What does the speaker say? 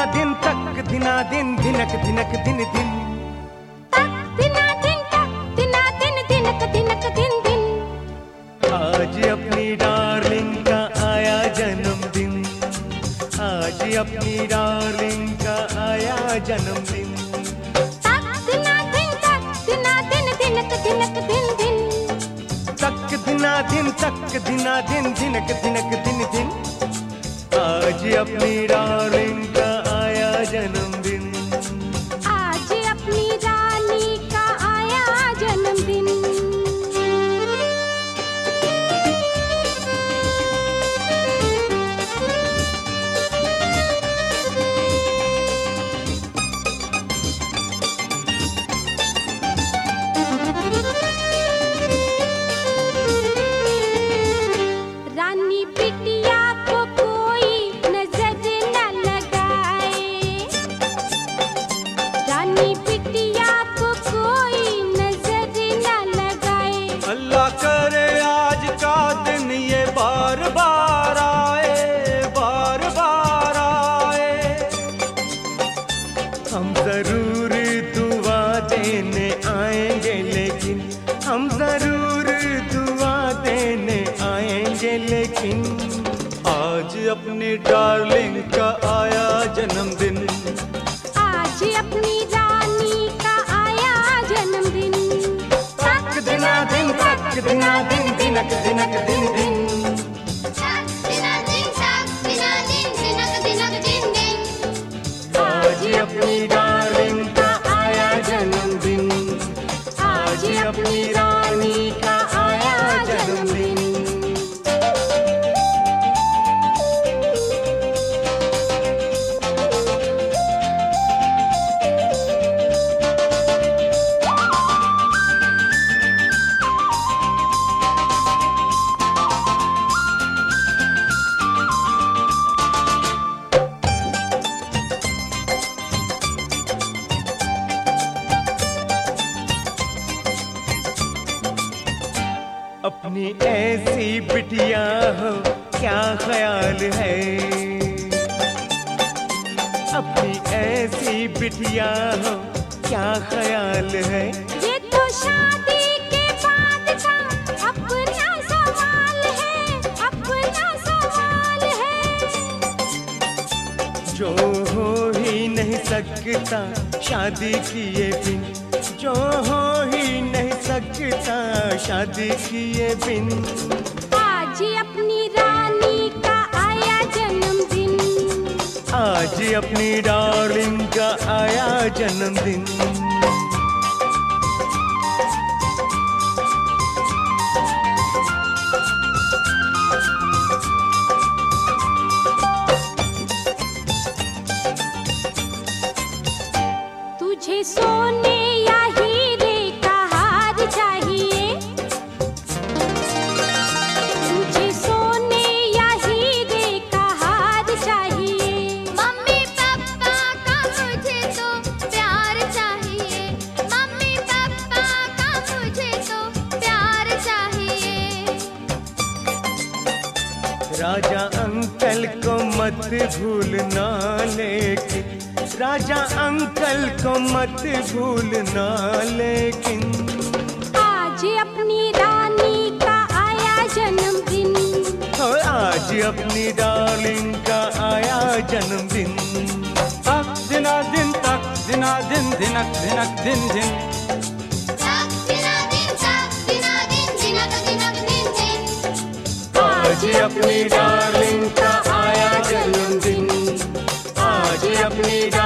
दिन तक दिना दिन धिनक धिनक दिन दिन तक दिना दिन तक दिना दिन धिनक धिनक दिन दिन। आज अपनी डार्लिंग का आया जन्मदिन, आज अपनी डार्लिंग का आया जन्मदिन। तक दिना दिन तक दिना दिन धिनक धिनक दिन दिन। तक दिना दिन तक दिना दिन धिनक धिनक दिन दिन। आज अपनी डार्लिंग का आया जन्मदिन, आज अपनी रानी का आया जन्मदिन। रानी बिटिया को कोई नजर न लगाए, रानी बिटिया को कोई नजर न लगाए। अल्लाह करे आज का दिन ये बार बार आए, बार बार आए। हम जरूर दुआ देने आएंगे, लेकिन हम जरूर दुआ देने आएंगे, लेकिन आज अपनी डार्लिंग का आया जन्मदिन, आज अपनी रानी का आया जन्मदिन। तक दिना दिन तक दिना दिन धिनक धिनक दिन दिन। तक दिना दिन तक दिना दिन धिनक धिनक दिन दिन। आज अपनी डार्लिंग का आया जन्मदिन, आज अपनी रानी का आया जन्मदिन। अपनी ऐसी बिटिया हो क्या ख्याल है, अपनी ऐसी बिटिया हो क्या ख्याल है। ये तो शादी के बाद का अपना सवाल है, अपना सवाल है। जो हो ही नहीं सकता शादी किए बिन, जो हो ही नहीं सकता शादी किए बिन। आज अपनी रानी का आया जन्मदिन, आज अपनी डार्लिंग का आया जन्मदिन। तुझे सोने या हीरे का हार चाहिए, तुझे सोने या हीरे का हार चाहिए। मम्मी पापा का मुझे तो प्यार चाहिए, मम्मी पापा का मुझे तो प्यार चाहिए। राजा अंकल को मत भूलना, लेकिन राजा अंकल को मत भूलना, लेकिन आज अपनी रानी का आया जन्मदिन, आज अपनी डार्लिंग का आया जन्मदिन। तक दिना दिन धिनक धिनक दिन दिन। तक दिना दिन धिनक धिनक दिन दिन। आज अपनी डार्लिंग का आया जन्मदिन, आज अपनी